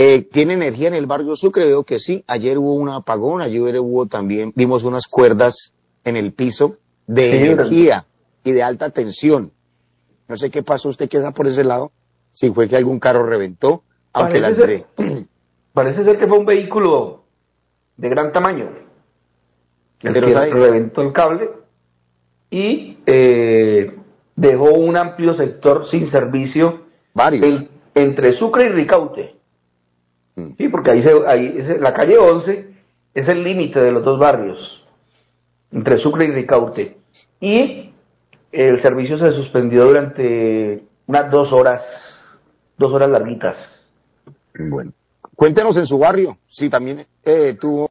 ¿Tiene energía en el barrio Sucre? Veo que sí. Ayer hubo un apagón, ayer hubo también, vimos unas cuerdas en el piso de Sí, energía y de alta tensión. No sé qué pasó, usted que está por ese lado, si fue que algún carro reventó, aunque parece las ser, de... parece ser que fue un vehículo de gran tamaño el Pero que ¿sabe? reventó el cable y dejó un amplio sector sin servicio Varios. entre Sucre y Ricaute. Mm. Sí, porque la calle 11 es el límite de los dos barrios, entre Sucre y Ricaute. Y el servicio se suspendió durante unas 2 horas larguitas. Bueno. Cuéntenos en su barrio, si también tuvo